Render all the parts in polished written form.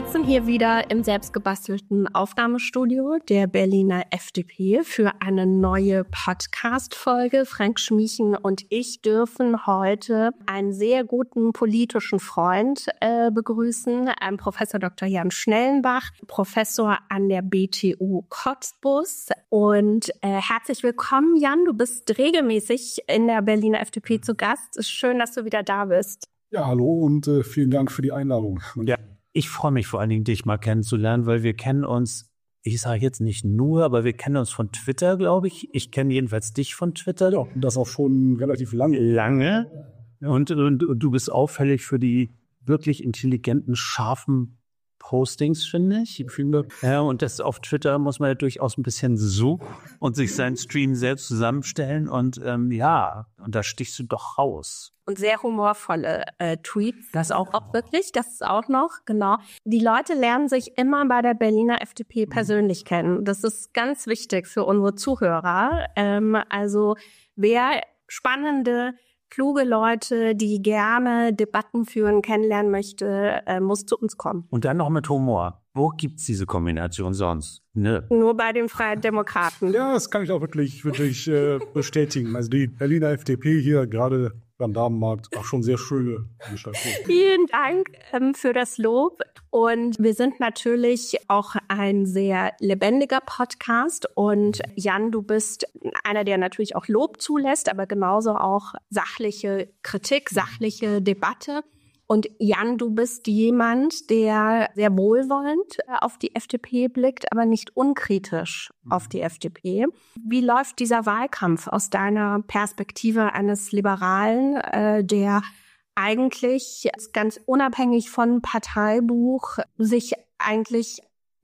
sitzen hier wieder im selbstgebastelten Aufnahmestudio der Berliner FDP für eine neue Podcast-Folge. Frank Schmiechen und ich dürfen heute einen sehr guten politischen Freund begrüßen, Professor Dr. Jan Schnellenbach, Professor an der BTU Cottbus. Und herzlich willkommen, Jan. Du bist regelmäßig in der Berliner FDP zu Gast. Es ist schön, dass du wieder da bist. Ja, hallo und vielen Dank für die Einladung. Ja, ich freue mich vor allen Dingen, dich mal kennenzulernen, weil wir kennen uns, ich sage jetzt nicht nur, aber wir kennen uns von Twitter, glaube ich. Ich kenne jedenfalls dich von Twitter. Ja, das auch schon relativ lange. Und du bist auffällig für die wirklich intelligenten, scharfen Postings, finde ich. Ja, und das auf Twitter muss man ja durchaus ein bisschen suchen und sich seinen Stream selbst zusammenstellen. Und und da stichst du doch raus. Und sehr humorvolle Tweets. Das auch wirklich, das ist auch noch, genau. Die Leute lernen sich immer bei der Berliner FDP persönlich kennen. Das ist ganz wichtig für unsere Zuhörer. Also wer spannende, kluge Leute, die gerne Debatten führen, kennenlernen möchte, muss zu uns kommen. Und dann noch mit Humor. Wo gibt's diese Kombination sonst? Ne? Nur bei den Freien Demokraten. Ja, das kann ich auch wirklich bestätigen. Also die Berliner FDP hier gerade beim Damenmarkt auch schon sehr schöne Gestaltung. Vielen Dank für das Lob. Und wir sind natürlich auch ein sehr lebendiger Podcast. Und Jan, du bist einer, der natürlich auch Lob zulässt, aber genauso auch sachliche Kritik, sachliche Debatte. Und Jan, du bist jemand, der sehr wohlwollend auf die FDP blickt, aber nicht unkritisch auf die FDP. Wie läuft dieser Wahlkampf aus deiner Perspektive eines Liberalen, der eigentlich ganz unabhängig von Parteibuch sich eigentlich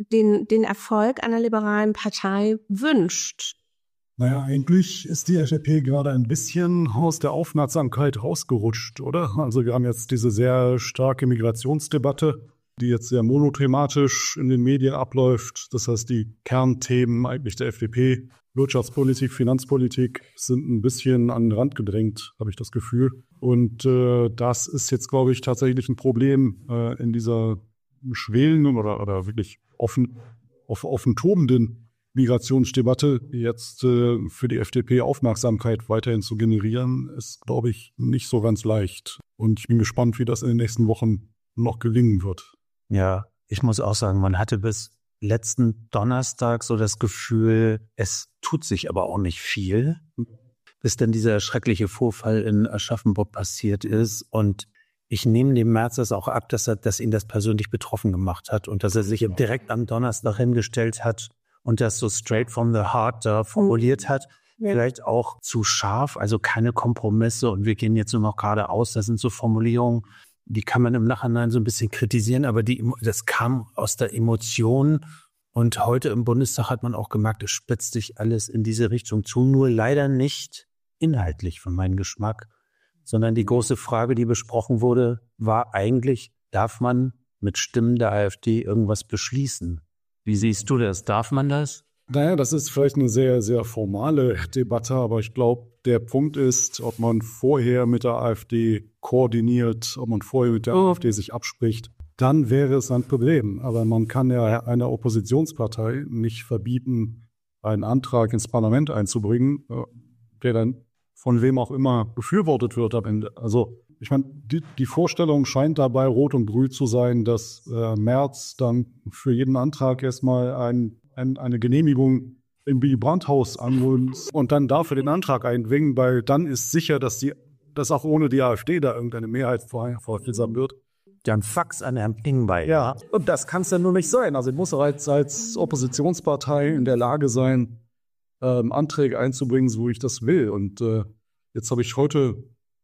den Erfolg einer liberalen Partei wünscht? Naja, eigentlich ist die FDP gerade ein bisschen aus der Aufmerksamkeit rausgerutscht, oder? Also wir haben jetzt diese sehr starke Migrationsdebatte, die jetzt sehr monothematisch in den Medien abläuft. Das heißt, die Kernthemen eigentlich der FDP, Wirtschaftspolitik, Finanzpolitik, sind ein bisschen an den Rand gedrängt, habe ich das Gefühl. Und das ist jetzt, glaube ich, tatsächlich ein Problem in dieser schwelenden oder wirklich offen tobenden Migrationsdebatte jetzt für die FDP Aufmerksamkeit weiterhin zu generieren, ist, glaube ich, nicht so ganz leicht. Und ich bin gespannt, wie das in den nächsten Wochen noch gelingen wird. Ja, ich muss auch sagen, man hatte bis letzten Donnerstag so das Gefühl, es tut sich aber auch nicht viel, bis dann dieser schreckliche Vorfall in Aschaffenburg passiert ist. Und ich nehme dem Merz das auch ab, dass ihn das persönlich betroffen gemacht hat und dass er sich direkt am Donnerstag hingestellt hat und das so straight from the heart da formuliert hat, vielleicht auch zu scharf, also keine Kompromisse und wir gehen jetzt nur noch geradeaus. Das sind so Formulierungen, die kann man im Nachhinein so ein bisschen kritisieren, aber das kam aus der Emotion und heute im Bundestag hat man auch gemerkt, es spitzt sich alles in diese Richtung zu, nur leider nicht inhaltlich für meinen Geschmack, sondern die große Frage, die besprochen wurde, war eigentlich, darf man mit Stimmen der AfD irgendwas beschließen? Wie siehst du das? Darf man das? Naja, das ist vielleicht eine sehr, sehr formale Debatte, aber ich glaube, der Punkt ist, ob man vorher mit der AfD koordiniert, ob man vorher mit der AfD sich abspricht, dann wäre es ein Problem. Aber man kann ja einer Oppositionspartei nicht verbieten, einen Antrag ins Parlament einzubringen, der dann von wem auch immer befürwortet wird am Ende. Also ich meine, die Vorstellung scheint dabei rot und grün zu sein, dass Merz dann für jeden Antrag erstmal eine Genehmigung im Willy Brandt-Haus anholen und dann dafür den Antrag einbringen, weil dann ist sicher, dass auch ohne die AfD da irgendeine Mehrheit vorfiltern wird. Dann Fax an Herrn Klingbeil. Ja, und das kann es ja nur nicht sein. Also ich muss auch als Oppositionspartei in der Lage sein, Anträge einzubringen, so ich das will. Und jetzt habe ich heute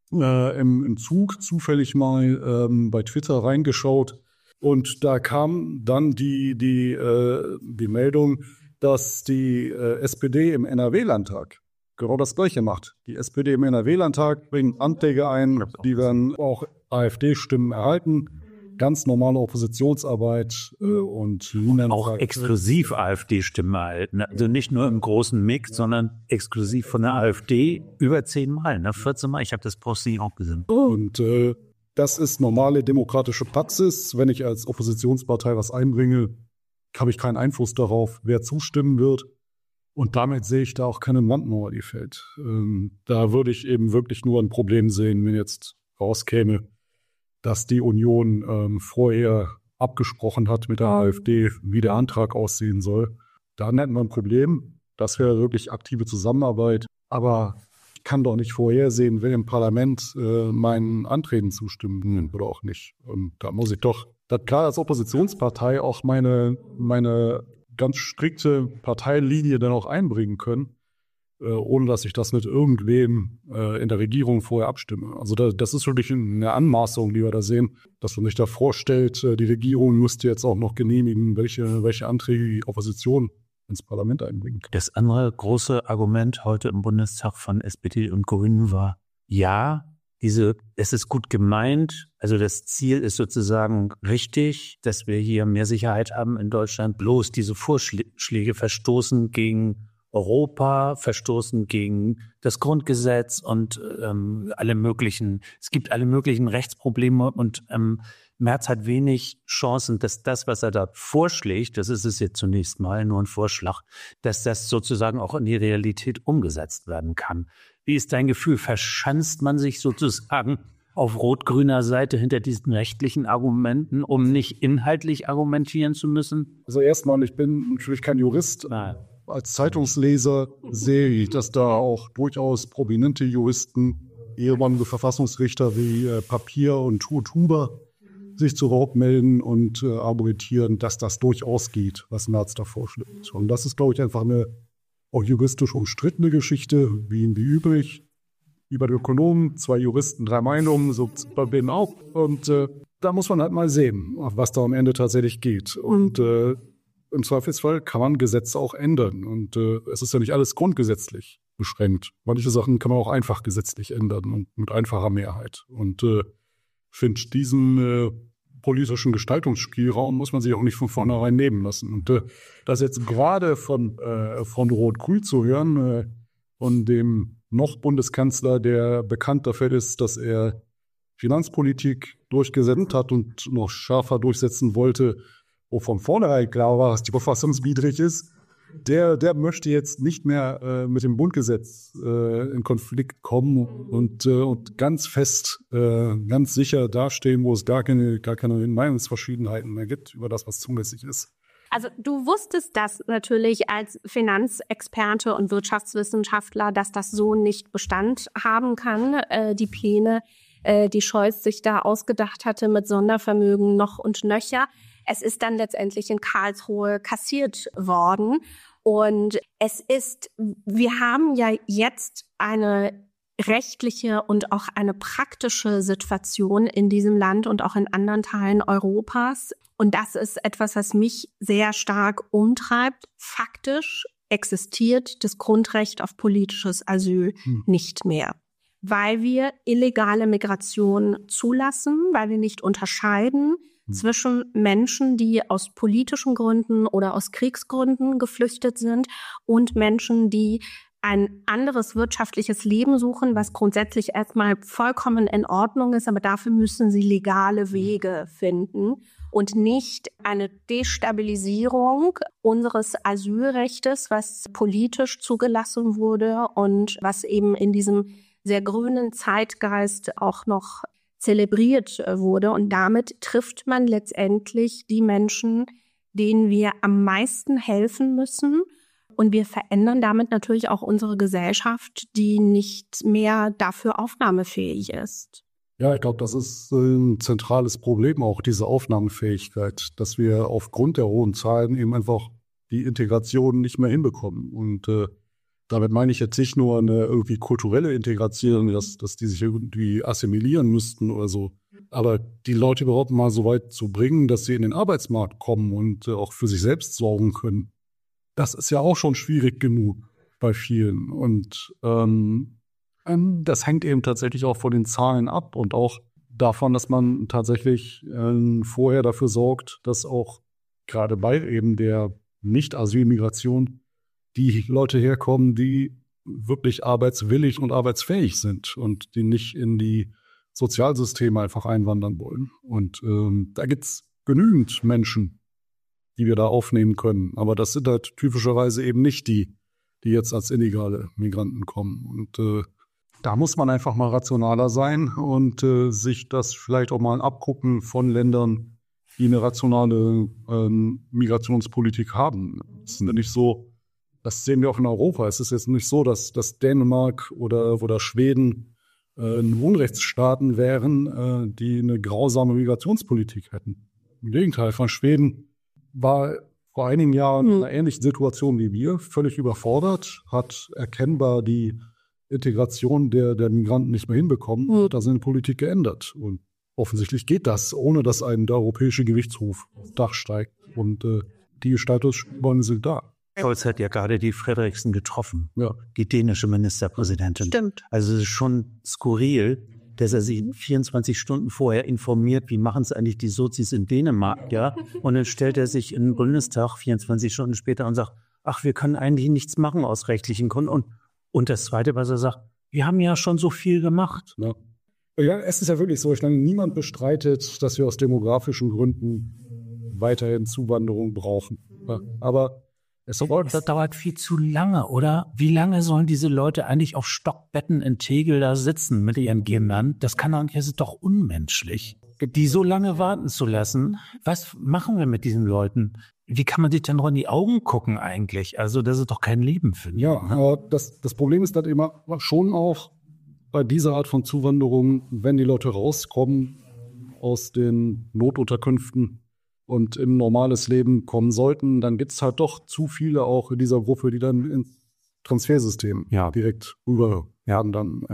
im Zug zufällig mal bei Twitter reingeschaut und da kam dann die Meldung, dass die SPD im NRW-Landtag genau das Gleiche macht. Die SPD im NRW-Landtag bringt Anträge ein, die werden auch AfD-Stimmen erhalten. Ganz normale Oppositionsarbeit und auch exklusiv AfD-Stimmen erhalten. Also nicht nur im großen Mix, sondern exklusiv von der AfD über 10 Mal, 14 Mal. Ich habe das Posting auch gesehen. Und das ist normale demokratische Praxis. Wenn ich als Oppositionspartei was einbringe, habe ich keinen Einfluss darauf, wer zustimmen wird. Und damit sehe ich da auch keine Wandmauer, die fällt. Da würde ich eben wirklich nur ein Problem sehen, wenn jetzt rauskäme, dass die Union vorher abgesprochen hat mit der AfD, wie der Antrag aussehen soll. Dann hätten wir ein Problem. Das wäre wirklich aktive Zusammenarbeit. Aber ich kann doch nicht vorhersehen, wer im Parlament meinen Anträgen zustimmen oder auch nicht. Und da muss ich doch, klar als Oppositionspartei auch meine ganz strikte Parteilinie dann auch einbringen können, ohne dass ich das mit irgendwem in der Regierung vorher abstimme. Also das ist wirklich eine Anmaßung, die wir da sehen, dass man sich da vorstellt, die Regierung müsste jetzt auch noch genehmigen, welche Anträge die Opposition ins Parlament einbringen kann. Das andere große Argument heute im Bundestag von SPD und Grünen war, ja, es ist gut gemeint, also das Ziel ist sozusagen richtig, dass wir hier mehr Sicherheit haben in Deutschland, bloß diese Vorschläge verstoßen gegen Europa, verstoßen gegen das Grundgesetz und es gibt alle möglichen Rechtsprobleme und Merz hat wenig Chancen, dass das, was er da vorschlägt, das ist es jetzt zunächst mal nur ein Vorschlag, dass das sozusagen auch in die Realität umgesetzt werden kann. Wie ist dein Gefühl? Verschanzt man sich sozusagen auf rot-grüner Seite hinter diesen rechtlichen Argumenten, um nicht inhaltlich argumentieren zu müssen? Also erstmal, ich bin natürlich kein Jurist. Nein. Als Zeitungsleser sehe ich, dass da auch durchaus prominente Juristen, ehemalige Verfassungsrichter wie Papier und Huber sich zu Wort melden und argumentieren, dass das durchaus geht, was Merz da vorschlägt. Und das ist, glaube ich, einfach eine auch juristisch umstrittene Geschichte, wie üblich. Wie bei den Ökonomen, 2 Juristen, 3 Meinungen, so bei denen auch. Und da muss man halt mal sehen, was da am Ende tatsächlich geht. Und im Zweifelsfall kann man Gesetze auch ändern. Und es ist ja nicht alles grundgesetzlich beschränkt. Manche Sachen kann man auch einfach gesetzlich ändern und mit einfacher Mehrheit. Und finde, diesen politischen Gestaltungsspielraum muss man sich auch nicht von vornherein nehmen lassen. Und das jetzt gerade von Rot-Grün zu hören, von dem noch Bundeskanzler, der bekannt dafür ist, dass er Finanzpolitik durchgesetzt hat und noch schärfer durchsetzen wollte, wo von vornherein klar war, dass die verfassungswidrig ist, der möchte jetzt nicht mehr mit dem Grundgesetz in Konflikt kommen und ganz fest, ganz sicher dastehen, wo es gar keine Meinungsverschiedenheiten mehr gibt über das, was zulässig ist. Also du wusstest das natürlich als Finanzexperte und Wirtschaftswissenschaftler, dass das so nicht Bestand haben kann, die Pläne, die Scholz sich da ausgedacht hatte mit Sondervermögen noch und nöcher. Es ist dann letztendlich in Karlsruhe kassiert worden. Und wir haben ja jetzt eine rechtliche und auch eine praktische Situation in diesem Land und auch in anderen Teilen Europas. Und das ist etwas, was mich sehr stark umtreibt. Faktisch existiert das Grundrecht auf politisches Asyl nicht mehr, weil wir illegale Migration zulassen, weil wir nicht unterscheiden zwischen Menschen, die aus politischen Gründen oder aus Kriegsgründen geflüchtet sind und Menschen, die ein anderes wirtschaftliches Leben suchen, was grundsätzlich erstmal vollkommen in Ordnung ist, aber dafür müssen sie legale Wege finden und nicht eine Destabilisierung unseres Asylrechtes, was politisch zugelassen wurde und was eben in diesem sehr grünen Zeitgeist auch noch zelebriert wurde. Und damit trifft man letztendlich die Menschen, denen wir am meisten helfen müssen. Und wir verändern damit natürlich auch unsere Gesellschaft, die nicht mehr dafür aufnahmefähig ist. Ja, ich glaube, das ist ein zentrales Problem, auch diese Aufnahmefähigkeit, dass wir aufgrund der hohen Zahlen eben einfach die Integration nicht mehr hinbekommen. Und damit meine ich jetzt nicht nur eine irgendwie kulturelle Integration, dass die sich irgendwie assimilieren müssten oder so, aber die Leute überhaupt mal so weit zu bringen, dass sie in den Arbeitsmarkt kommen und auch für sich selbst sorgen können. Das ist ja auch schon schwierig genug bei vielen. Und das hängt eben tatsächlich auch von den Zahlen ab und auch davon, dass man tatsächlich vorher dafür sorgt, dass auch gerade bei eben der Nicht-Asylmigration die Leute herkommen, die wirklich arbeitswillig und arbeitsfähig sind und die nicht in die Sozialsystem einfach einwandern wollen. Und da gibt's genügend Menschen, die wir da aufnehmen können. Aber das sind halt typischerweise eben nicht die jetzt als illegale Migranten kommen. Und da muss man einfach mal rationaler sein und sich das vielleicht auch mal abgucken von Ländern, die eine rationale Migrationspolitik haben. Es ist nicht so, das sehen wir auch in Europa. Es ist jetzt nicht so, dass Dänemark oder Schweden Unrechtsstaaten wären, die eine grausame Migrationspolitik hätten. Im Gegenteil, von Schweden war vor einigen Jahren in einer ähnlichen Situation wie wir, völlig überfordert, hat erkennbar die Integration der Migranten nicht mehr hinbekommen. Da sind die Politik geändert. Und offensichtlich geht das, ohne dass der europäische Gerichtshof aufs Dach steigt. Und die Gestaltungsspielräume sind da. Scholz hat ja gerade die Frederiksen getroffen, Ja. die dänische Ministerpräsidentin. Stimmt. Also es ist schon skurril, dass er sich 24 Stunden vorher informiert, wie machen es eigentlich die Sozis in Dänemark, ja? Und dann stellt er sich in den Bundestag 24 Stunden später und sagt, ach, wir können eigentlich nichts machen aus rechtlichen Gründen. Und das Zweite, was er sagt, wir haben ja schon so viel gemacht. Ja. Ja, es ist ja wirklich so, niemand bestreitet, dass wir aus demografischen Gründen weiterhin Zuwanderung brauchen. Ja. Aber Das dauert viel zu lange, oder? Wie lange sollen diese Leute eigentlich auf Stockbetten in Tegel da sitzen mit ihren Kindern? Das ist doch unmenschlich. Die so lange warten zu lassen, was machen wir mit diesen Leuten? Wie kann man sich denn noch in die Augen gucken eigentlich? Also das ist doch kein Leben für die. ja, aber das Problem ist dann immer schon auch bei dieser Art von Zuwanderung, wenn die Leute rauskommen aus den Notunterkünften und in ein normales Leben kommen sollten, dann gibt es halt doch zu viele auch in dieser Gruppe, die dann ins Transfersystem direkt rüber werden dann.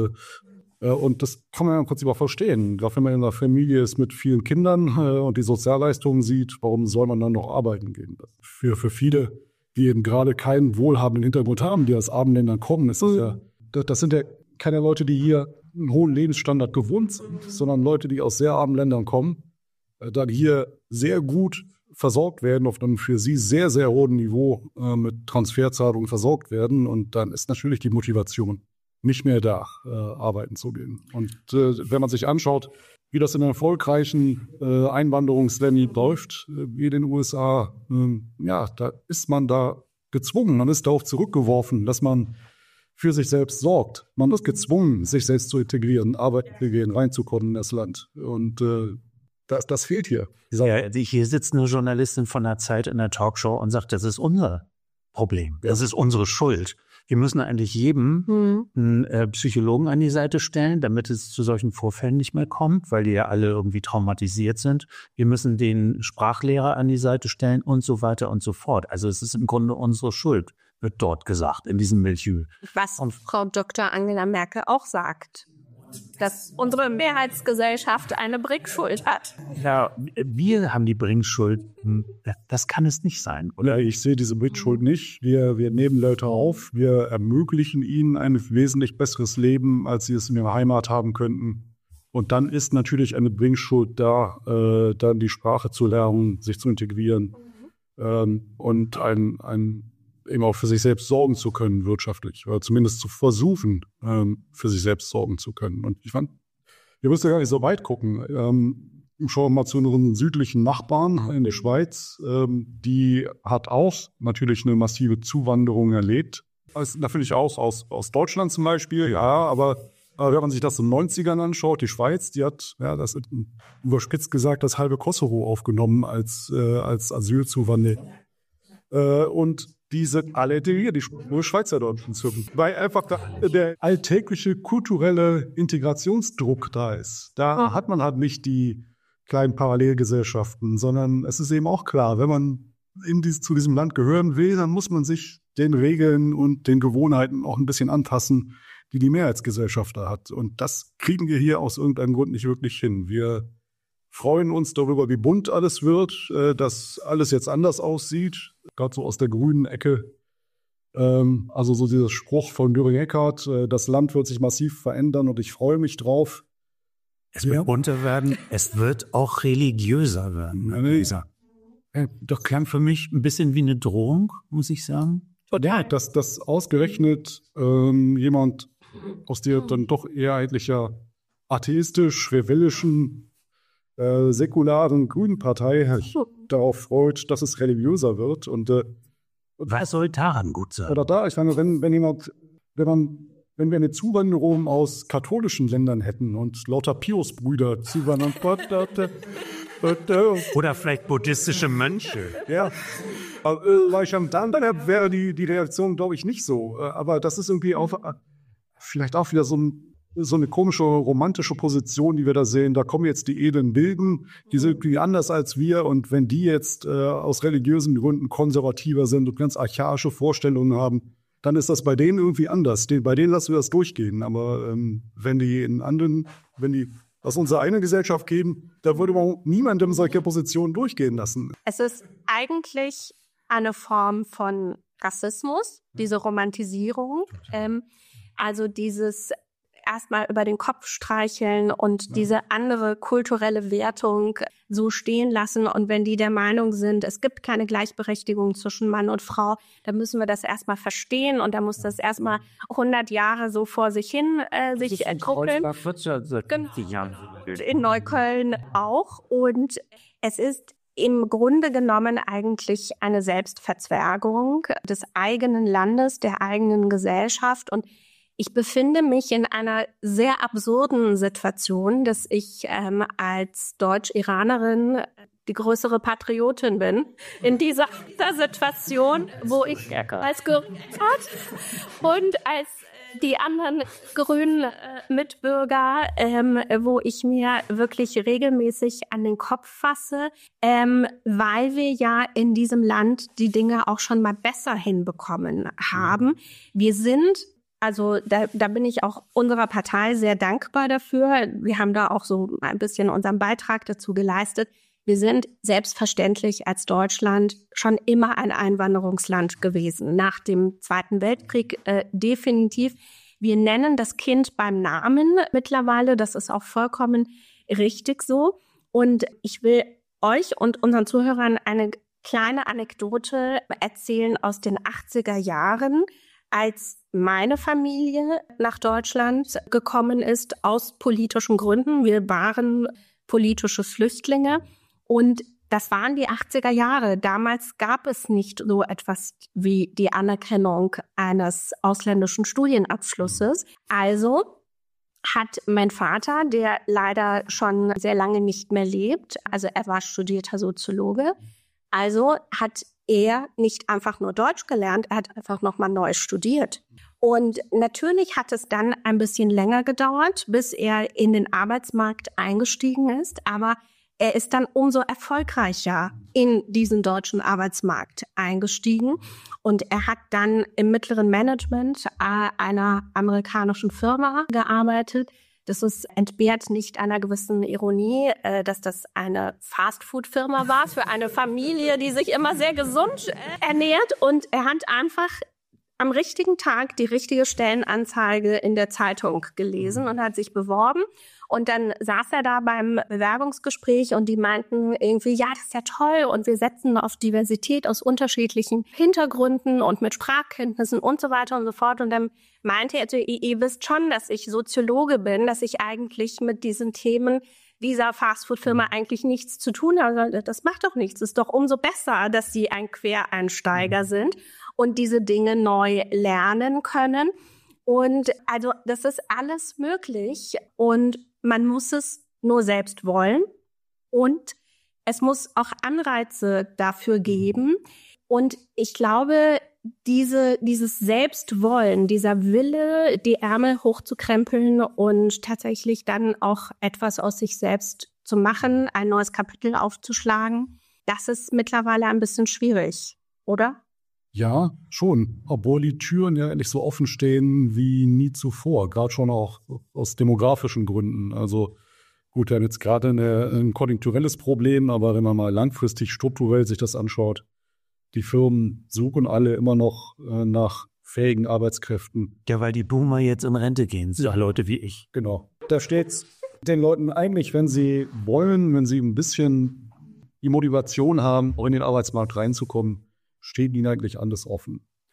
Und das kann man ja im Prinzip auch verstehen. Gerade wenn man in einer Familie ist mit vielen Kindern und die Sozialleistungen sieht, warum soll man dann noch arbeiten gehen? Für viele, die eben gerade keinen wohlhabenden Hintergrund haben, die aus armen Ländern kommen, das sind ja keine Leute, die hier einen hohen Lebensstandard gewohnt sind, sondern Leute, die aus sehr armen Ländern kommen, dann hier sehr gut versorgt werden, auf einem für sie sehr, sehr hohen Niveau mit Transferzahlungen versorgt werden. Und dann ist natürlich die Motivation nicht mehr da, arbeiten zu gehen. Und wenn man sich anschaut, wie das in erfolgreichen Einwanderungsländern läuft, wie in den USA, da ist man da gezwungen, man ist darauf zurückgeworfen, dass man für sich selbst sorgt. Man ist gezwungen, sich selbst zu integrieren, arbeiten zu gehen, reinzukommen in das Land. Und das fehlt hier. Ja, hier sitzt eine Journalistin von der Zeit in der Talkshow und sagt, das ist unser Problem. Das ist unsere Schuld. Wir müssen eigentlich jedem einen Psychologen an die Seite stellen, damit es zu solchen Vorfällen nicht mehr kommt, weil die ja alle irgendwie traumatisiert sind. Wir müssen den Sprachlehrer an die Seite stellen und so weiter und so fort. Also es ist im Grunde unsere Schuld, wird dort gesagt, in diesem Milieu. Was Frau Dr. Angela Merkel auch sagt, dass unsere Mehrheitsgesellschaft eine Bringschuld hat. Ja, wir haben die Bringschuld. Das kann es nicht sein, oder? Ich sehe diese Bringschuld nicht. Wir nehmen Leute auf, wir ermöglichen ihnen ein wesentlich besseres Leben, als sie es in ihrer Heimat haben könnten. Und dann ist natürlich eine Bringschuld da, dann die Sprache zu lernen, sich zu integrieren und eben auch für sich selbst sorgen zu können, wirtschaftlich, oder zumindest zu versuchen, für sich selbst sorgen zu können. Und ich fand, wir müssen ja gar nicht so weit gucken. Schauen wir mal zu unseren südlichen Nachbarn in der Schweiz. Die hat auch natürlich eine massive Zuwanderung erlebt. Also, natürlich auch aus Deutschland zum Beispiel, ja, aber wenn man sich das in den 90ern anschaut, die Schweiz, die hat, das ist überspitzt gesagt, das halbe Kosovo aufgenommen als Asylzuwanderer. Und die sind alle integriert, die nur Schweizer dort hinzufügen. Weil einfach der alltägliche kulturelle Integrationsdruck da ist. Da hat man halt nicht die kleinen Parallelgesellschaften, sondern es ist eben auch klar, wenn man zu diesem Land gehören will, dann muss man sich den Regeln und den Gewohnheiten auch ein bisschen anpassen, die die Mehrheitsgesellschaft da hat. Und das kriegen wir hier aus irgendeinem Grund nicht wirklich hin. Wir freuen uns darüber, wie bunt alles wird, dass alles jetzt anders aussieht, gerade so aus der grünen Ecke. Also so dieser Spruch von Göring-Eckardt, das Land wird sich massiv verändern und ich freue mich drauf. Es wird bunter werden, es wird auch religiöser werden. Doch klang für mich ein bisschen wie eine Drohung, muss ich sagen. Ja, dass ausgerechnet jemand aus der dann doch ehrheitlicher atheistisch-rebellischen, säkularen Grünen Partei darauf freut, dass es religiöser wird. Und was soll daran gut sein? oder da, ich meine, wenn wir eine Zuwanderung aus katholischen Ländern hätten und lauter Pius-Brüder zuwandern, Oder vielleicht buddhistische Mönche. ja, dann wäre die Reaktion, glaube ich, nicht so. Aber das ist irgendwie auch vielleicht auch wieder so eine komische romantische Position, die wir da sehen. Da kommen jetzt die edlen Wilden, die sind irgendwie anders als wir. Und wenn die jetzt aus religiösen Gründen konservativer sind und ganz archaische Vorstellungen haben, dann ist das bei denen irgendwie anders. Bei denen lassen wir das durchgehen. Aber wenn die aus unserer eigenen Gesellschaft gehen, da würde man niemandem solche Positionen durchgehen lassen. Es ist eigentlich eine Form von Rassismus, diese Romantisierung. Also dieses erstmal über den Kopf streicheln und diese andere kulturelle Wertung so stehen lassen. Und wenn die der Meinung sind, es gibt keine Gleichberechtigung zwischen Mann und Frau, dann müssen wir das erstmal verstehen und dann muss das erstmal 100 Jahre so vor sich hin sich entwickeln. In Neukölln auch. Und es ist im Grunde genommen eigentlich eine Selbstverzwergung des eigenen Landes, der eigenen Gesellschaft. Und ich befinde mich in einer sehr absurden Situation, dass ich als Deutsch-Iranerin die größere Patriotin bin. In dieser Situation, wo ich als Grünpart und als die anderen grünen Mitbürger, wo ich mir wirklich regelmäßig an den Kopf fasse, weil wir ja in diesem Land die Dinge auch schon mal besser hinbekommen haben. Wir sind Also da bin ich auch unserer Partei sehr dankbar dafür. Wir haben da auch so ein bisschen unseren Beitrag dazu geleistet. Wir sind selbstverständlich als Deutschland schon immer ein Einwanderungsland gewesen. Nach dem Zweiten Weltkrieg definitiv. Wir nennen das Kind beim Namen mittlerweile. Das ist auch vollkommen richtig so. Und ich will euch und unseren Zuhörern eine kleine Anekdote erzählen aus den 80er Jahren, als meine Familie nach Deutschland gekommen ist aus politischen Gründen. Wir waren politische Flüchtlinge und das waren die 80er Jahre. Damals gab es nicht so etwas wie die Anerkennung eines ausländischen Studienabschlusses. Also hat mein Vater, der leider schon sehr lange nicht mehr lebt, also er war studierter Soziologe, also hat er nicht einfach nur Deutsch gelernt, er hat einfach nochmal neu studiert. Und natürlich hat es dann ein bisschen länger gedauert, bis er in den Arbeitsmarkt eingestiegen ist, aber er ist dann umso erfolgreicher in diesen deutschen Arbeitsmarkt eingestiegen. Und er hat dann im mittleren Management einer amerikanischen Firma gearbeitet. Das entbehrt nicht einer gewissen Ironie, dass das eine Fastfood-Firma war für eine Familie, die sich immer sehr gesund ernährt. Und er hat einfach am richtigen Tag die richtige Stellenanzeige in der Zeitung gelesen und hat sich beworben. Und dann saß er da beim Bewerbungsgespräch und die meinten irgendwie, ja, das ist ja toll und wir setzen auf Diversität aus unterschiedlichen Hintergründen und mit Sprachkenntnissen und so weiter und so fort. Und dann meinte er, also, ihr wisst schon, dass ich Soziologe bin, dass ich eigentlich mit diesen Themen dieser Fastfood-Firma eigentlich nichts zu tun habe. Das macht doch nichts. Es ist doch umso besser, dass sie ein Quereinsteiger sind und diese Dinge neu lernen können. Und also das ist alles möglich und man muss es nur selbst wollen und es muss auch Anreize dafür geben. Und ich glaube, dieses Selbstwollen, dieser Wille, die Ärmel hochzukrempeln und tatsächlich dann auch etwas aus sich selbst zu machen, ein neues Kapitel aufzuschlagen, das ist mittlerweile ein bisschen schwierig, oder? Ja, schon. Obwohl die Türen ja endlich so offen stehen wie nie zuvor. Gerade schon auch aus demografischen Gründen. Also gut, wir haben jetzt gerade ein konjunkturelles Problem, aber wenn man mal langfristig strukturell sich das anschaut, die Firmen suchen alle immer noch nach fähigen Arbeitskräften. Ja, weil die Boomer jetzt in Rente gehen, so Leute wie ich. Genau. Da steht's den Leuten eigentlich, wenn sie wollen, wenn sie ein bisschen die Motivation haben, auch in den Arbeitsmarkt reinzukommen, steht ihnen eigentlich alles offen.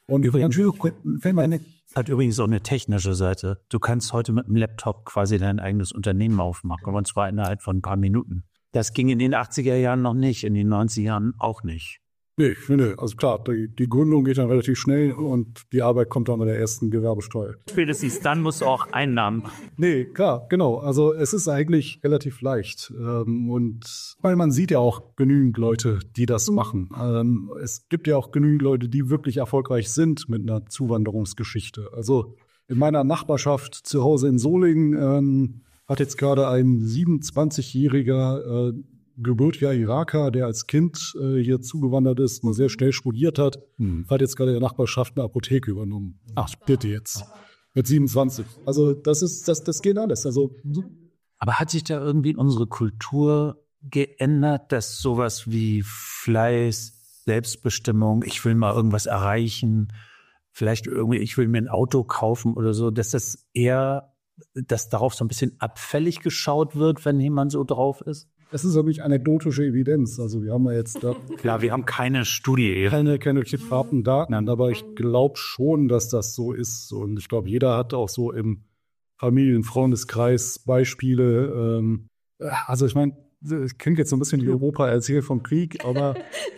Und übrigens, hat übrigens auch eine technische Seite. Du kannst heute mit dem Laptop quasi dein eigenes Unternehmen aufmachen, und zwar innerhalb von ein paar Minuten. Das ging in den 80er Jahren noch nicht, in den 90er Jahren auch nicht. Nee, ich finde, also klar, die Gründung geht dann relativ schnell und die Arbeit kommt dann bei der ersten Gewerbesteuer. Spätestens dann musst du auch Einnahmen. Nee, klar, genau. Also es ist eigentlich relativ leicht. Und weil man sieht ja auch genügend Leute, die das machen. Es gibt ja auch genügend Leute, die wirklich erfolgreich sind mit einer Zuwanderungsgeschichte. Also in meiner Nachbarschaft zu Hause in Solingen hat jetzt gerade ein 27-jähriger gebürtiger Iraker, der als Kind hier zugewandert ist und sehr schnell studiert hat, hat jetzt gerade in der Nachbarschaft eine Apotheke übernommen. Ach, bitte jetzt. Mit 27. Also das geht alles. Also, aber hat sich da irgendwie unsere Kultur geändert, dass sowas wie Fleiß, Selbstbestimmung, ich will mal irgendwas erreichen, vielleicht irgendwie, ich will mir ein Auto kaufen oder so, dass darauf so ein bisschen abfällig geschaut wird, wenn jemand so drauf ist? Das ist wirklich anekdotische Evidenz. Also wir haben ja jetzt da klar, wir haben keine Studie, keine harten Daten, aber ich glaube schon, dass das so ist. Und ich glaube, jeder hat auch so im Familien-Freundeskreis Beispiele. Also ich meine, das klingt jetzt so ein bisschen wie Europa erzählt vom Krieg, aber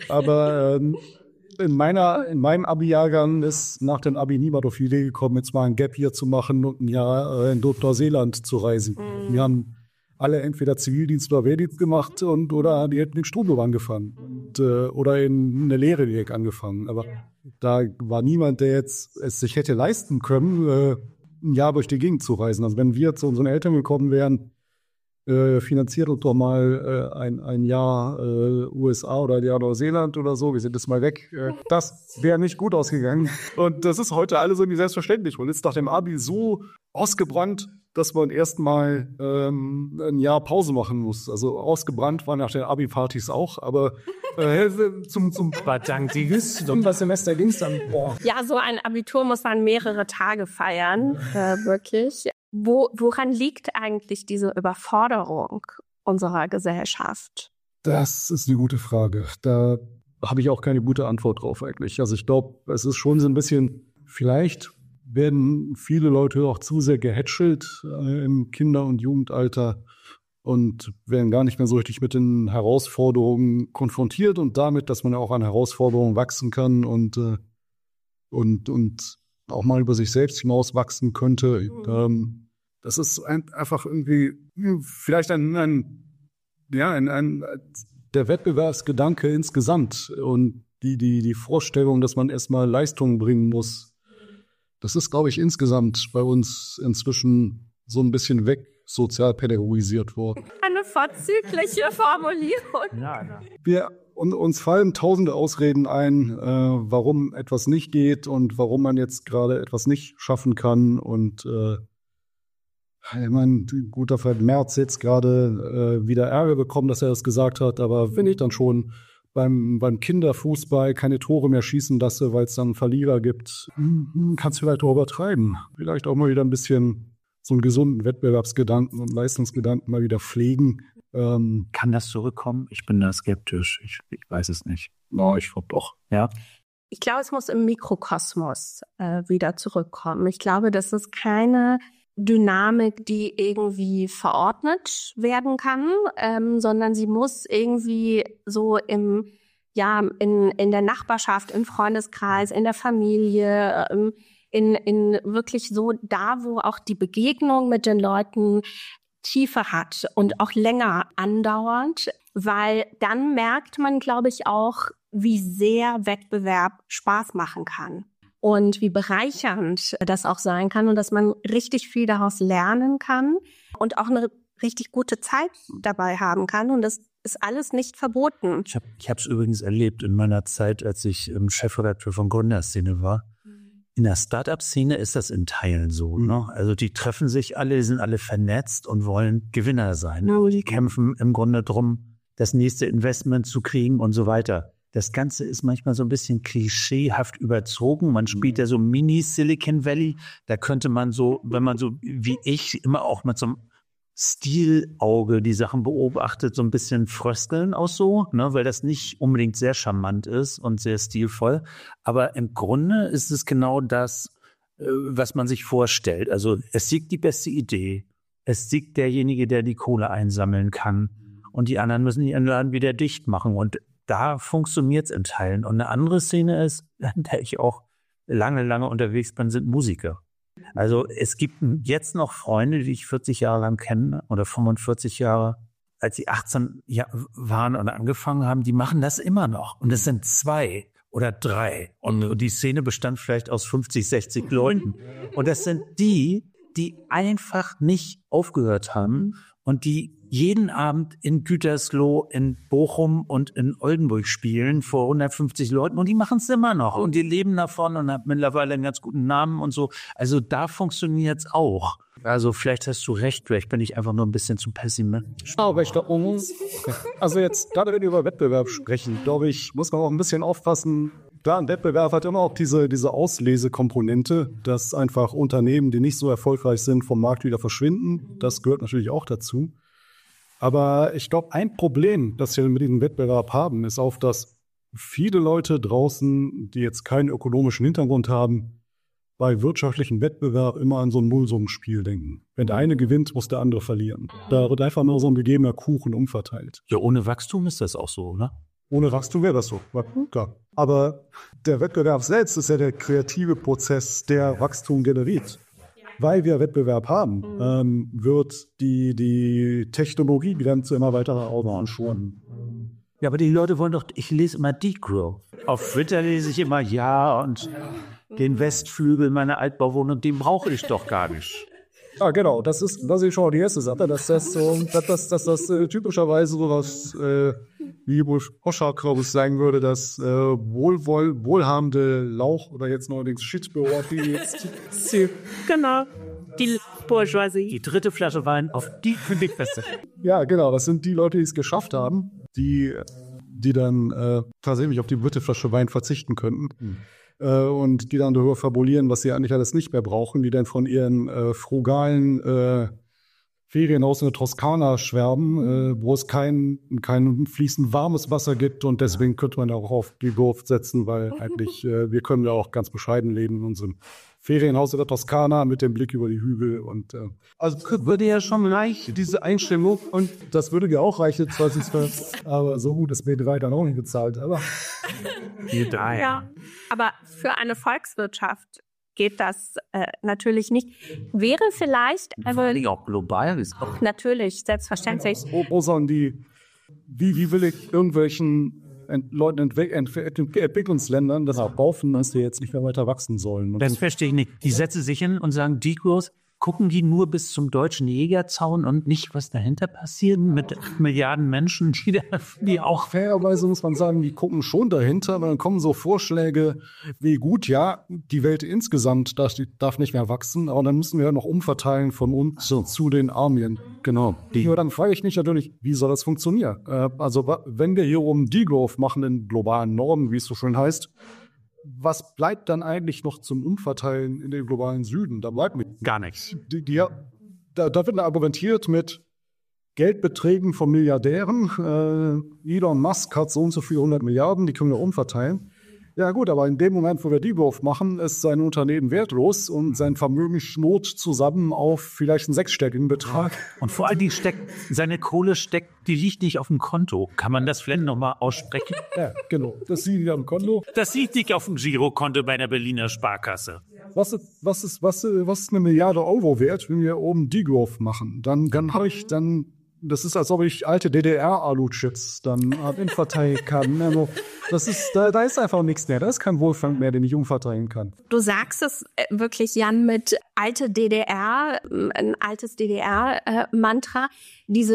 in meinem Abi-Jahrgang ist nach dem Abi niemand auf die Idee gekommen, jetzt mal ein Gap hier zu machen und ein Jahr in Neuseeland zu reisen. Wir haben alle entweder Zivildienst oder Wehrdienst gemacht oder die hätten den Studium angefangen oder in eine Lehre direkt angefangen. Aber da war niemand, der jetzt es sich hätte leisten können, ein Jahr durch die Gegend zu reisen. Also wenn wir zu unseren Eltern gekommen wären, finanziert uns doch mal ein Jahr USA oder ein Jahr Neuseeland oder so, wir sind jetzt mal weg. Das wäre nicht gut ausgegangen. Und das ist heute alles irgendwie selbstverständlich. Und jetzt nach dem Abi so ausgebrannt, dass man erstmal ein Jahr Pause machen muss. Also ausgebrannt waren nach den Abi-Partys auch, aber zum was Semester ging es dann. Boah. Ja, so ein Abitur muss man mehrere Tage feiern, wirklich. Woran liegt eigentlich diese Überforderung unserer Gesellschaft? Das ist eine gute Frage. Da habe ich auch keine gute Antwort drauf eigentlich. Also ich glaube, es ist schon so ein bisschen, vielleicht werden viele Leute auch zu sehr gehätschelt im Kinder- und Jugendalter und werden gar nicht mehr so richtig mit den Herausforderungen konfrontiert und damit, dass man ja auch an Herausforderungen wachsen kann und auch mal über sich selbst hinaus wachsen könnte. Das ist einfach irgendwie vielleicht der Wettbewerbsgedanke insgesamt und die Vorstellung, dass man erstmal Leistungen bringen muss. Das ist, glaube ich, insgesamt bei uns inzwischen so ein bisschen wegsozialpädagogisiert worden. Eine vorzügliche Formulierung. Ja. Uns fallen tausende Ausreden ein, warum etwas nicht geht und warum man jetzt gerade etwas nicht schaffen kann. Und ich meine, guter Freund Merz jetzt gerade wieder Ärger bekommen, dass er das gesagt hat, aber wenn ich dann schon beim Kinderfußball keine Tore mehr schießen lasse, weil es dann einen Verlierer gibt, kannst du vielleicht auch übertreiben. Vielleicht auch mal wieder ein bisschen so einen gesunden Wettbewerbsgedanken und Leistungsgedanken mal wieder pflegen. Kann das zurückkommen? Ich bin da skeptisch. Ich weiß es nicht. Na, ich glaube doch. Ja. Ich glaube, es muss im Mikrokosmos wieder zurückkommen. Ich glaube, das ist keine Dynamik, die irgendwie verordnet werden kann, sondern sie muss irgendwie so in der Nachbarschaft, im Freundeskreis, in der Familie, in wirklich so da, wo auch die Begegnung mit den Leuten Tiefe hat und auch länger andauert, weil dann merkt man, glaube ich, auch, wie sehr Wettbewerb Spaß machen kann. Und wie bereichernd das auch sein kann und dass man richtig viel daraus lernen kann und auch eine richtig gute Zeit dabei haben kann. Und das ist alles nicht verboten. Ich habe es übrigens erlebt in meiner Zeit, als ich Chefredakteur von Gründerszene war. In der Startup-Szene ist das in Teilen so. Ne? Also die treffen sich alle, die sind alle vernetzt und wollen Gewinner sein. Die kämpfen im Grunde drum, das nächste Investment zu kriegen und so weiter. Das Ganze ist manchmal so ein bisschen klischeehaft überzogen. Man spielt ja so Mini-Silicon Valley. Da könnte man so, wenn man so wie ich immer auch mit so einem Stilauge die Sachen beobachtet, so ein bisschen frösteln auch so, ne, weil das nicht unbedingt sehr charmant ist und sehr stilvoll. Aber im Grunde ist es genau das, was man sich vorstellt. Also es siegt die beste Idee. Es siegt derjenige, der die Kohle einsammeln kann. Und die anderen müssen ihren Laden wieder dicht machen. Und da funktioniert es in Teilen. Und eine andere Szene ist, in der ich auch lange unterwegs bin, sind Musiker. Also es gibt jetzt noch Freunde, die ich 40 Jahre lang kenne oder 45 Jahre, als sie 18 waren und angefangen haben, die machen das immer noch. Und es sind 2 oder 3. Und die Szene bestand vielleicht aus 50, 60 Leuten. Und das sind die einfach nicht aufgehört haben und die jeden Abend in Gütersloh, in Bochum und in Oldenburg spielen vor 150 Leuten und die machen es immer noch und die leben davon und haben mittlerweile einen ganz guten Namen und so. Also da funktioniert es auch. Also vielleicht hast du recht, vielleicht bin ich einfach nur ein bisschen zu pessimistisch. Aber ich glaube, also jetzt, gerade wenn wir über Wettbewerb sprechen, glaube ich, muss man auch ein bisschen aufpassen. Klar, ein Wettbewerb hat immer auch diese Auslesekomponente, dass einfach Unternehmen, die nicht so erfolgreich sind, vom Markt wieder verschwinden. Das gehört natürlich auch dazu. Aber ich glaube, ein Problem, das wir mit diesem Wettbewerb haben, ist auch, dass viele Leute draußen, die jetzt keinen ökonomischen Hintergrund haben, bei wirtschaftlichem Wettbewerb immer an so ein Nullsummenspiel denken. Wenn der eine gewinnt, muss der andere verlieren. Da wird einfach nur so ein gegebener Kuchen umverteilt. Ja, ohne Wachstum ist das auch so, oder? Ohne Wachstum wäre das so, klar. Aber der Wettbewerb selbst ist ja der kreative Prozess, der Wachstum generiert. Weil wir Wettbewerb haben, wird die Technologie die Grenze immer weiter anschuren. Ja, aber die Leute wollen doch, ich lese immer Degrowth. Auf Twitter lese ich immer, und den Westflügel meiner Altbauwohnung, den brauche ich doch gar nicht. Ja, genau, das ist schon die erste Sache, dass das typischerweise so was, wie Hoschak, glaube ich, sagen würde, dass wohlhabende Lauch oder jetzt neuerdings Shitbürger, die jetzt Genau, die Bourgeoisie. Die dritte Flasche Wein auf die Königfeste. Ja, genau, das sind die Leute, die es geschafft haben, die dann tatsächlich auf die dritte Flasche Wein verzichten könnten. Und die dann darüber fabulieren, was sie eigentlich alles nicht mehr brauchen, die dann von ihren frugalen Ferienhaus in der Toskana schwärmen, wo es kein fließend warmes Wasser gibt und deswegen könnte man auch auf die Gurft setzen, weil eigentlich wir können ja auch ganz bescheiden leben in unserem Ferienhaus in der Toskana mit dem Blick über die Hügel und also würde ja schon reichen, diese Einstimmung, und das würde ja auch reichen, aber so gut ist B3 dann auch nicht gezahlt, aber B3. Ja, aber für eine Volkswirtschaft geht das natürlich nicht. Wäre vielleicht, aber auch global ist auch natürlich, selbstverständlich. Wo sollen wie will ich irgendwelchen Leuten Entwicklungsländern das kaufen, dass die jetzt nicht mehr weiter wachsen sollen? Das verstehe ich nicht. Die setzen sich hin und sagen, Degrowth, gucken die nur bis zum deutschen Jägerzaun und nicht, was dahinter passiert mit 8 Milliarden Menschen, die auch... Fairerweise muss man sagen, die gucken schon dahinter, aber dann kommen so Vorschläge wie, gut, ja, die Welt insgesamt darf nicht mehr wachsen, aber dann müssen wir ja noch umverteilen von uns zu den Armen. Genau. Nur dann frage ich mich natürlich, wie soll das funktionieren? Also wenn wir hier Degrowth machen in globalen Normen, wie es so schön heißt, was bleibt dann eigentlich noch zum Umverteilen in den globalen Süden? Da bleibt gar nichts. Da wird argumentiert mit Geldbeträgen von Milliardären. Elon Musk hat so und so viele 100 Milliarden, die können wir umverteilen. Ja gut, aber in dem Moment, wo wir Degrowth machen, ist sein Unternehmen wertlos und sein Vermögen schnurrt zusammen auf vielleicht einen 6-stelligen Betrag. Und vor allem seine Kohle die liegt nicht auf dem Konto. Kann man das vielleicht nochmal aussprechen? Ja, genau. Das liegt nicht auf dem Konto. Das liegt nicht auf dem Girokonto bei einer Berliner Sparkasse. Was ist eine Milliarde Euro wert, wenn wir oben Degrowth machen? Dann habe ich das ist, als ob ich alte DDR-Alu-Chips dann verteilen kann. Also, da ist einfach nichts mehr. Da ist kein Wohlstand mehr, den ich umverteilen kann. Du sagst es wirklich, Jan, mit ein altes DDR-Mantra. Diese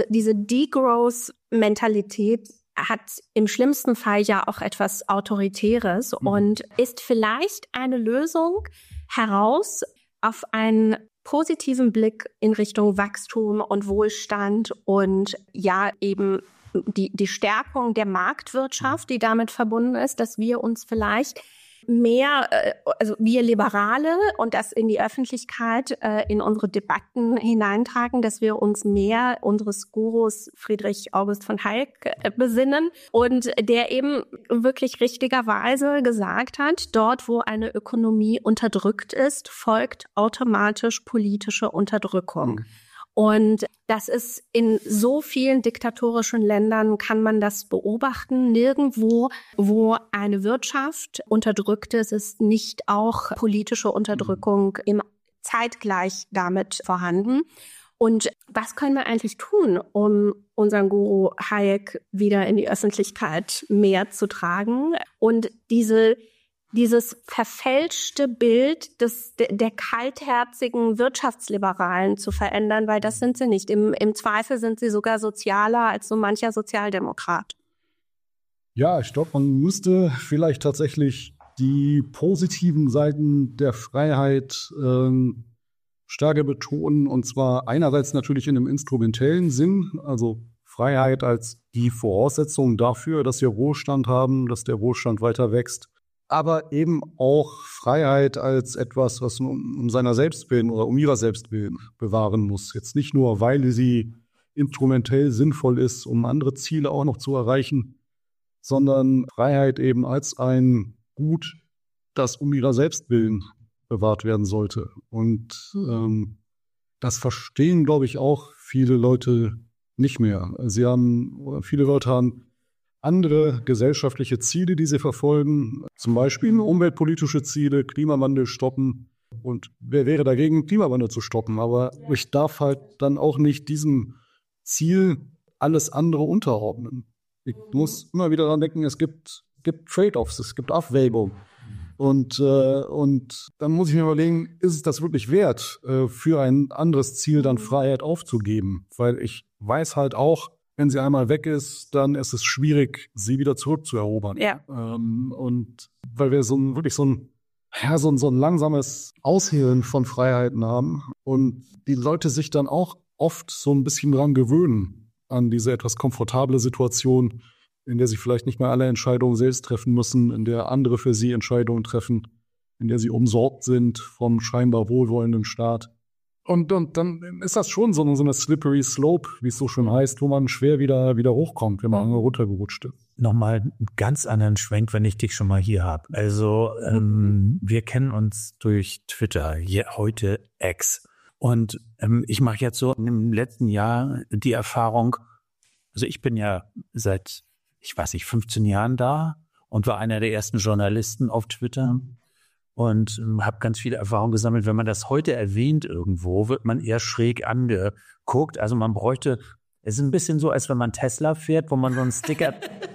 Degrowth-Mentalität hat im schlimmsten Fall ja auch etwas Autoritäres und ist vielleicht eine Lösung heraus auf einen positiven Blick in Richtung Wachstum und Wohlstand und ja eben die Stärkung der Marktwirtschaft, die damit verbunden ist, dass wir uns vielleicht mehr, also wir Liberale und das in die Öffentlichkeit, in unsere Debatten hineintragen, dass wir uns mehr unseres Gurus Friedrich August von Hayek besinnen und der eben wirklich richtigerweise gesagt hat, dort, wo eine Ökonomie unterdrückt ist, folgt automatisch politische Unterdrückung. Und das ist in so vielen diktatorischen Ländern, kann man das beobachten. Nirgendwo, wo eine Wirtschaft unterdrückt ist, ist nicht auch politische Unterdrückung zeitgleich damit vorhanden. Und was können wir eigentlich tun, um unseren Guru Hayek wieder in die Öffentlichkeit mehr zu tragen und dieses verfälschte Bild der kaltherzigen Wirtschaftsliberalen zu verändern, weil das sind sie nicht. Im Zweifel sind sie sogar sozialer als so mancher Sozialdemokrat. Ja, ich glaube, man müsste vielleicht tatsächlich die positiven Seiten der Freiheit stärker betonen. Und zwar einerseits natürlich in einem instrumentellen Sinn, also Freiheit als die Voraussetzung dafür, dass wir Wohlstand haben, dass der Wohlstand weiter wächst. Aber eben auch Freiheit als etwas, was man um seiner selbst willen oder um ihrer selbst willen bewahren muss. Jetzt nicht nur, weil sie instrumentell sinnvoll ist, um andere Ziele auch noch zu erreichen, sondern Freiheit eben als ein Gut, das um ihrer selbst willen bewahrt werden sollte. Und das verstehen, glaube ich, auch viele Leute nicht mehr. Viele Leute haben andere gesellschaftliche Ziele, die sie verfolgen, zum Beispiel umweltpolitische Ziele, Klimawandel stoppen. Und wer wäre dagegen, Klimawandel zu stoppen? Aber ich darf halt dann auch nicht diesem Ziel alles andere unterordnen. Ich muss immer wieder daran denken, es gibt Trade-offs, es gibt Abwägungen. Und dann muss ich mir überlegen, ist es das wirklich wert, für ein anderes Ziel dann Freiheit aufzugeben? Weil ich weiß halt auch, wenn sie einmal weg ist, dann ist es schwierig, sie wieder zurückzuerobern. Ja. Und weil wir wirklich so ein langsames Aushehlen von Freiheiten haben und die Leute sich dann auch oft so ein bisschen dran gewöhnen, an diese etwas komfortable Situation, in der sie vielleicht nicht mehr alle Entscheidungen selbst treffen müssen, in der andere für sie Entscheidungen treffen, in der sie umsorgt sind vom scheinbar wohlwollenden Staat. Und dann ist das schon so eine slippery slope, wie es so schön heißt, wo man schwer wieder hochkommt, wenn man runtergerutscht ist. Nochmal einen ganz anderen Schwenk, wenn ich dich schon mal hier habe. Also wir kennen uns durch Twitter, heute X. Und ich mache jetzt so im letzten Jahr die Erfahrung, also ich bin ja seit, 15 Jahren da und war einer der ersten Journalisten auf Twitter. Und habe ganz viele Erfahrungen gesammelt. Wenn man das heute erwähnt irgendwo, wird man eher schräg angeguckt. Also es ist ein bisschen so, als wenn man Tesla fährt, wo man so einen Sticker,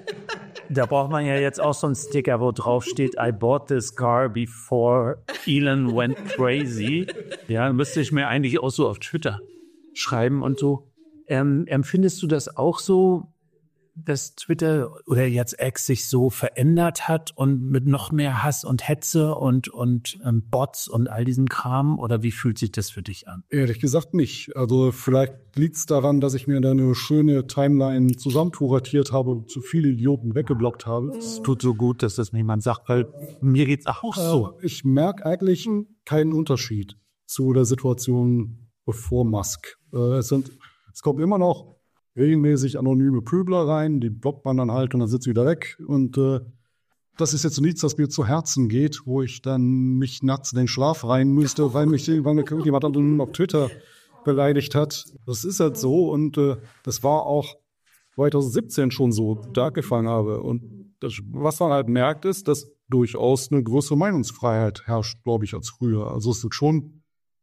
da braucht man ja jetzt auch so einen Sticker, wo drauf steht, I bought this car before Elon went crazy. Ja, müsste ich mir eigentlich auch so auf Twitter schreiben und so. Empfindest du das auch so, dass Twitter oder jetzt X sich so verändert hat und mit noch mehr Hass und Hetze und Bots und all diesem Kram? Oder wie fühlt sich das für dich an? Ehrlich gesagt nicht. Also vielleicht liegt es daran, dass ich mir da eine schöne Timeline zusammenkuratiert habe und zu viele Idioten weggeblockt habe. Es tut so gut, dass das niemand sagt, weil mir geht's auch so. Ich merke eigentlich keinen Unterschied zu der Situation bevor Musk. Es kommt immer noch regelmäßig anonyme Pöbler rein, die blockt man dann halt und dann sind sie wieder weg. Und das ist jetzt nichts, das mir zu Herzen geht, wo ich dann mich nachts in den Schlaf rein müsste, weil irgendjemand dann auf Twitter beleidigt hat. Das ist halt so und das war auch 2017 schon so, da angefangen habe. Und was man halt merkt, ist, dass durchaus eine größere Meinungsfreiheit herrscht, glaube ich, als früher. Also es sind schon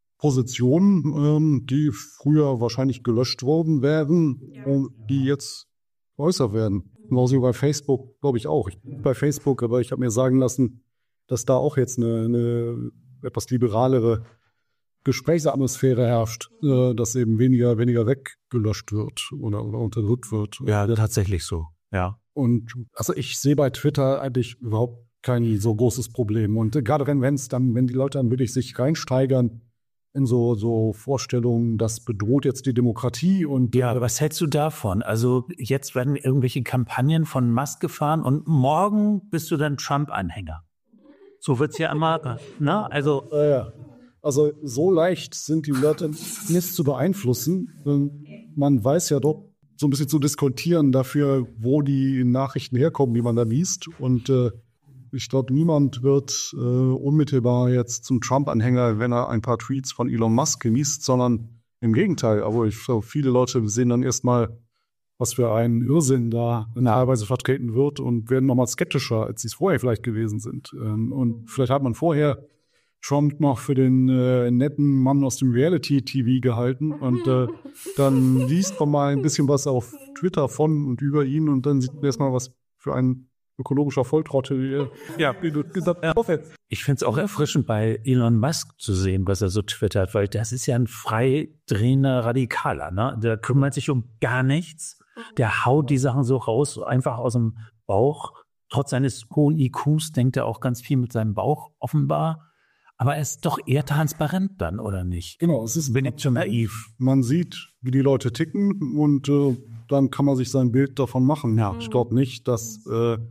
Positionen, die früher wahrscheinlich gelöscht worden wären, die jetzt größer werden. Genauso wie bei Facebook, glaube ich auch. Ich bin bei Facebook, aber ich habe mir sagen lassen, dass da auch jetzt eine etwas liberalere Gesprächsatmosphäre herrscht, dass eben weniger weggelöscht wird oder unterdrückt wird. Ja, das ist tatsächlich so, ja. Und also ich sehe bei Twitter eigentlich überhaupt kein so großes Problem. Und gerade wenn die Leute dann wirklich sich reinsteigern in so Vorstellungen, das bedroht jetzt die Demokratie und ja, aber was hältst du davon? Also jetzt werden irgendwelche Kampagnen von Musk gefahren und morgen bist du dann Trump-Anhänger. So wird's ja immer, ne? Also, Ja. Also so leicht sind die Leute nicht zu beeinflussen. Man weiß ja doch so ein bisschen zu diskontieren dafür, wo die Nachrichten herkommen, die man da liest. Und ich glaube, niemand wird unmittelbar jetzt zum Trump-Anhänger, wenn er ein paar Tweets von Elon Musk genießt, sondern im Gegenteil. Aber viele Leute sehen dann erstmal, was für ein Irrsinn da in der Weise vertreten wird und werden nochmal skeptischer, als sie es vorher vielleicht gewesen sind. Und vielleicht hat man vorher Trump noch für den netten Mann aus dem Reality-TV gehalten und dann liest man mal ein bisschen was auf Twitter von und über ihn und dann sieht man erstmal, was für ein ökologischer Volltrottel ich finde es auch erfrischend, bei Elon Musk zu sehen, was er so twittert, weil das ist ja ein freidrehender Radikaler, ne? Der kümmert sich um gar nichts, der haut die Sachen so raus, einfach aus dem Bauch. Trotz seines hohen IQs denkt er auch ganz viel mit seinem Bauch offenbar. Aber er ist doch eher transparent dann, oder nicht? Genau, es ist Bin ich zu naiv. Man sieht, wie die Leute ticken und dann kann man sich sein Bild davon machen. Ja, ich glaube nicht, dass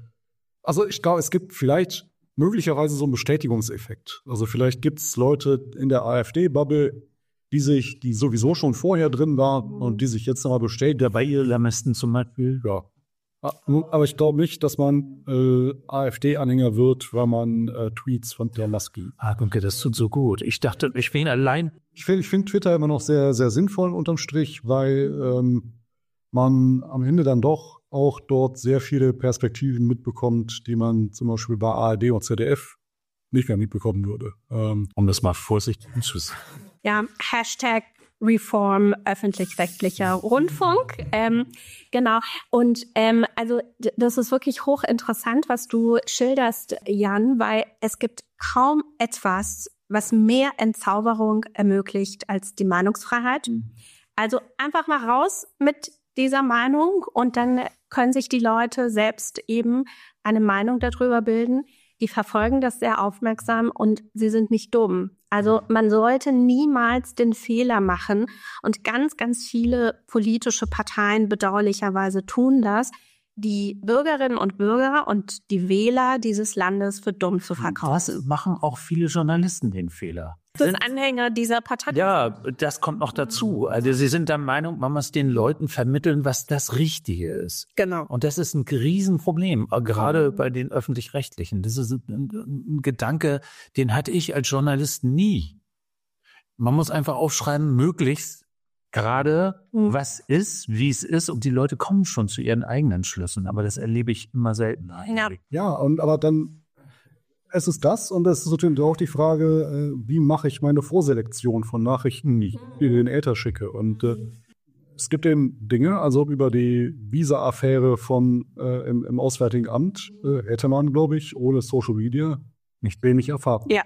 ich glaube, es gibt vielleicht möglicherweise so einen Bestätigungseffekt. Also vielleicht gibt es Leute in der AfD-Bubble, die sowieso schon vorher drin waren und die sich jetzt nochmal bestätigen. Der Bayer-Lamesten zum Beispiel. Ja. Aber ich glaube nicht, dass man AfD-Anhänger wird, weil man Tweets von der Musk gibt. Okay, das tut so gut. Ich dachte, ich bin allein. Ich finde Twitter immer noch sehr, sehr sinnvoll unterm Strich, weil man am Ende dann doch auch dort sehr viele Perspektiven mitbekommt, die man zum Beispiel bei ARD und ZDF nicht mehr mitbekommen würde. Um das mal vorsichtig zu sagen. Ja, Hashtag Reform öffentlich-rechtlicher Rundfunk. Genau. Und also das ist wirklich hochinteressant, was du schilderst, Jan, weil es gibt kaum etwas, was mehr Entzauberung ermöglicht als die Meinungsfreiheit. Also einfach mal raus mit dieser Meinung und dann können sich die Leute selbst eben eine Meinung darüber bilden. Die verfolgen das sehr aufmerksam und sie sind nicht dumm. Also man sollte niemals den Fehler machen und ganz, ganz viele politische Parteien bedauerlicherweise tun das, die Bürgerinnen und Bürger und die Wähler dieses Landes für dumm zu verkaufen. Was machen auch viele Journalisten den Fehler? Sind Anhänger dieser Partei. Ja, das kommt noch dazu. Also sie sind der Meinung, man muss den Leuten vermitteln, was das Richtige ist. Genau. Und das ist ein Riesenproblem, gerade bei den Öffentlich-Rechtlichen. Das ist ein Gedanke, den hatte ich als Journalist nie. Man muss einfach aufschreiben, möglichst gerade, was ist, wie es ist, und die Leute kommen schon zu ihren eigenen Schlüssen. Aber das erlebe ich immer selten. Ja, aber dann es ist das und es ist natürlich auch die Frage, wie mache ich meine Vorselektion von Nachrichten, die ich in den Äther schicke. Und es gibt eben Dinge, also über die Visa-Affäre im Auswärtigen Amt hätte man, glaube ich, ohne Social Media nicht wenig erfahren. Ja.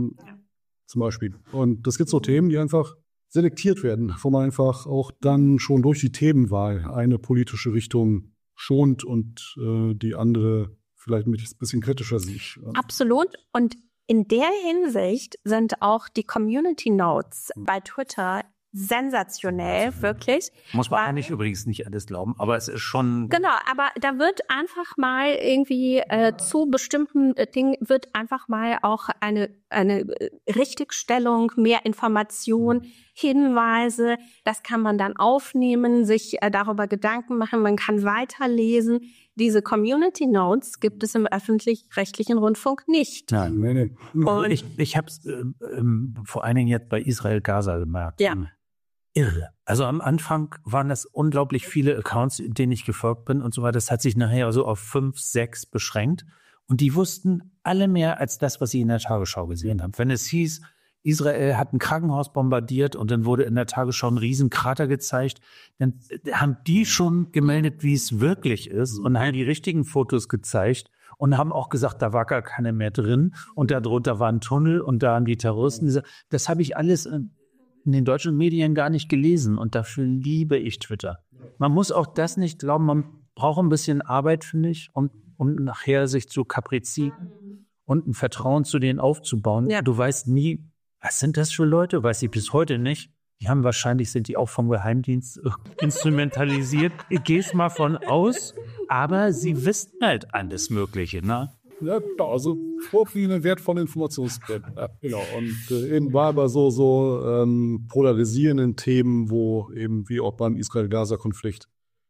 Zum Beispiel. Und es gibt so Themen, die einfach selektiert werden, wo man einfach auch dann schon durch die Themenwahl eine politische Richtung schont und die andere vielleicht ein bisschen kritischer sieht. Absolut. Und in der Hinsicht sind auch die Community Notes bei Twitter sensationell, wirklich. Muss man eigentlich übrigens nicht alles glauben, aber es ist schon... Genau, aber da wird einfach mal irgendwie zu bestimmten Dingen wird einfach mal auch eine Richtigstellung, mehr Information, Hinweise, das kann man dann aufnehmen, sich darüber Gedanken machen, man kann weiterlesen. Diese Community Notes gibt es im öffentlich-rechtlichen Rundfunk nicht. Nein, nee. Und ich habe es vor allen Dingen jetzt bei Israel-Gaza gemerkt. Ja. Irre. Also am Anfang waren das unglaublich viele Accounts, denen ich gefolgt bin und so weiter. Das hat sich nachher so auf 5, 6 beschränkt. Und die wussten alle mehr als das, was sie in der Tagesschau gesehen haben. Wenn es hieß, Israel hat ein Krankenhaus bombardiert und dann wurde in der Tagesschau ein Riesenkrater gezeigt, dann haben die schon gemeldet, wie es wirklich ist und haben die richtigen Fotos gezeigt und haben auch gesagt, da war gar keiner mehr drin und darunter war ein Tunnel und da haben die Terroristen. Das habe ich alles in den deutschen Medien gar nicht gelesen und dafür liebe ich Twitter. Man muss auch das nicht glauben, man braucht ein bisschen Arbeit, finde ich, um nachher sich zu kaprizieren und ein Vertrauen zu denen aufzubauen. Ja. Du weißt nie, was sind das für Leute? Weiß ich bis heute nicht. Sind die auch vom Geheimdienst instrumentalisiert. Ich gehe es mal von aus, aber sie wissen halt alles Mögliche, ne? Ja, also Vorfliegen wertvolle Informationsquellen. Ja, genau. Und eben war aber so polarisierenden Themen, wo eben wie auch beim Israel-Gaza-Konflikt,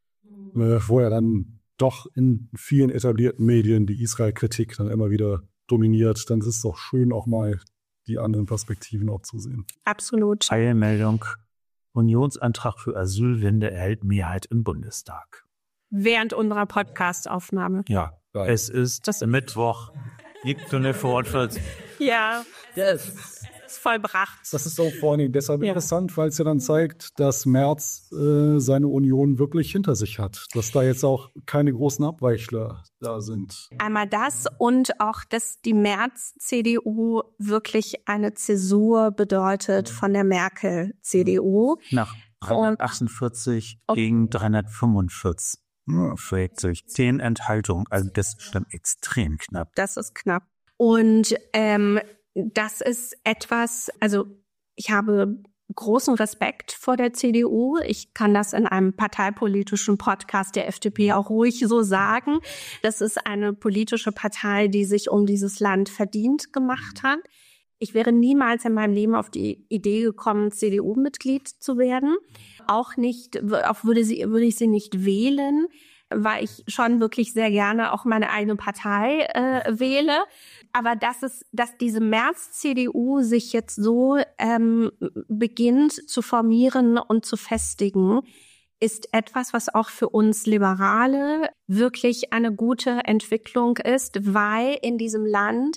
wo ja dann doch in vielen etablierten Medien die Israel-Kritik dann immer wieder dominiert, dann ist es doch schön, auch mal die anderen Perspektiven auch zu sehen. Absolut. Eilmeldung. Unionsantrag für Asylwende erhält Mehrheit im Bundestag. Während unserer Podcast-Aufnahme. Ja, es ist Mittwoch. Liegt eine Fortschritt. Ja, Yes. ist vollbracht. Das ist auch vor allem deshalb interessant, weil es ja dann zeigt, dass Merz seine Union wirklich hinter sich hat. Dass da jetzt auch keine großen Abweichler da sind. Einmal das und auch, dass die Merz-CDU wirklich eine Zäsur bedeutet von der Merkel-CDU. Nach 348 gegen 345. Schlägt sich 10 Enthaltungen. Also das ist dann extrem knapp. Das ist knapp. Und das ist etwas, also ich habe großen Respekt vor der CDU. Ich kann das in einem parteipolitischen Podcast der FDP auch ruhig so sagen. Das ist eine politische Partei, die sich um dieses Land verdient gemacht hat. Ich wäre niemals in meinem Leben auf die Idee gekommen, CDU-Mitglied zu werden. Auch würde ich sie nicht wählen, weil ich schon wirklich sehr gerne auch meine eigene Partei wähle. Aber dass diese Merz-CDU sich jetzt so beginnt zu formieren und zu festigen, ist etwas, was auch für uns Liberale wirklich eine gute Entwicklung ist, weil in diesem Land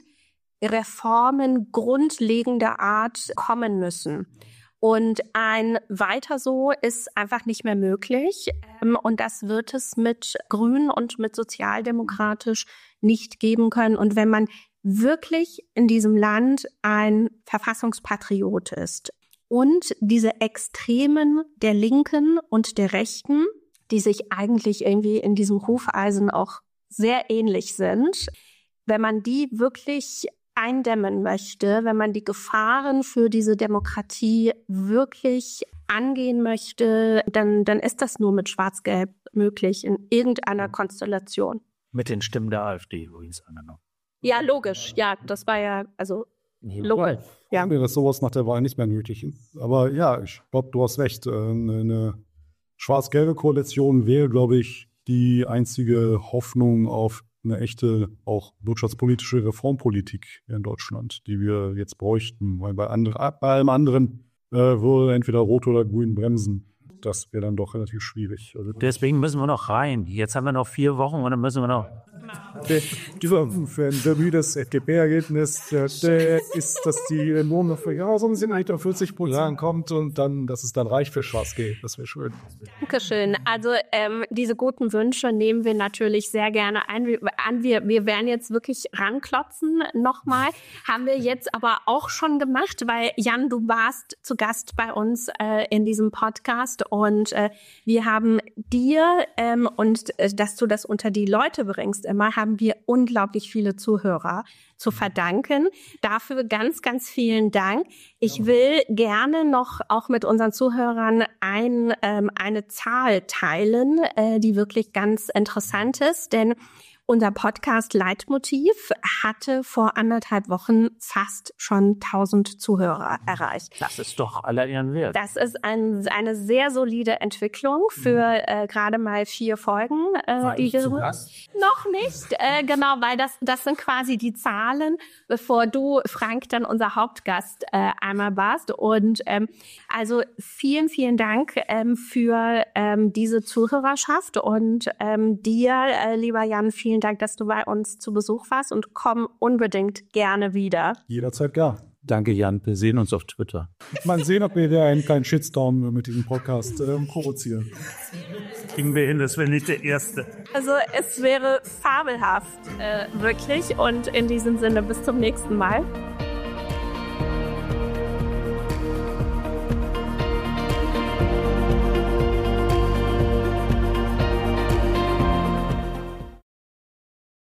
Reformen grundlegender Art kommen müssen. Und ein weiter so ist einfach nicht mehr möglich. Und das wird es mit Grün und mit sozialdemokratisch nicht geben können. Und wenn man wirklich in diesem Land ein Verfassungspatriot ist und diese Extremen der Linken und der Rechten, die sich eigentlich irgendwie in diesem Hufeisen auch sehr ähnlich sind, wenn man die wirklich eindämmen möchte, wenn man die Gefahren für diese Demokratie wirklich angehen möchte, dann ist das nur mit Schwarz-Gelb möglich in irgendeiner Konstellation. Mit den Stimmen der AfD übrigens angenommen. Ja, logisch. Ja, das war ja, also logisch. Ja. Mir ist sowas nach der Wahl nicht mehr nötig. Aber ja, ich glaube, du hast recht. Eine schwarz-gelbe Koalition wäre, glaube ich, die einzige Hoffnung auf eine echte, auch wirtschaftspolitische Reformpolitik in Deutschland, die wir jetzt bräuchten. Weil bei allem anderen würde entweder Rot oder Grün bremsen. Das wäre dann doch relativ schwierig. Also deswegen müssen wir noch rein. Jetzt haben wir noch 4 Wochen und dann müssen wir noch... Für ein Derby des FDP-Ergebnis ist, dass die Lohn für Jahresum sind, eigentlich auf 40% kommt und dann, dass es dann reicht für Schwarz-Gelb. Das wäre schön. Dankeschön. Also diese guten Wünsche nehmen wir natürlich sehr gerne ein. Wir werden jetzt wirklich ranklotzen nochmal. Haben wir jetzt aber auch schon gemacht, weil Jan, du warst zu Gast bei uns in diesem Podcast und wir haben dir und dass du das unter die Leute bringst immer, haben wir unglaublich viele Zuhörer zu verdanken. Dafür ganz, ganz vielen Dank. Ich will gerne noch auch mit unseren Zuhörern eine Zahl teilen, die wirklich ganz interessant ist, denn unser Podcast Leitmotiv hatte vor 1,5 Wochen fast schon 1000 Zuhörer erreicht. Das ist doch aller Ehren wert. Das ist eine sehr solide Entwicklung für gerade mal 4 Folgen. Die wir noch nicht, genau, weil das sind quasi die Zahlen, bevor du, Frank, dann unser Hauptgast einmal warst. Und also vielen, vielen Dank für diese Zuhörerschaft und dir, lieber Jan, vielen Dank, dass du bei uns zu Besuch warst und komm unbedingt gerne wieder. Jederzeit gar. Danke, Jan. Wir sehen uns auf Twitter. Mal sehen, ob wir da einen kleinen Shitstorm mit diesem Podcast provozieren. Kriegen wir hin, das wäre nicht der Erste. Also es wäre fabelhaft, wirklich. Und in diesem Sinne, bis zum nächsten Mal.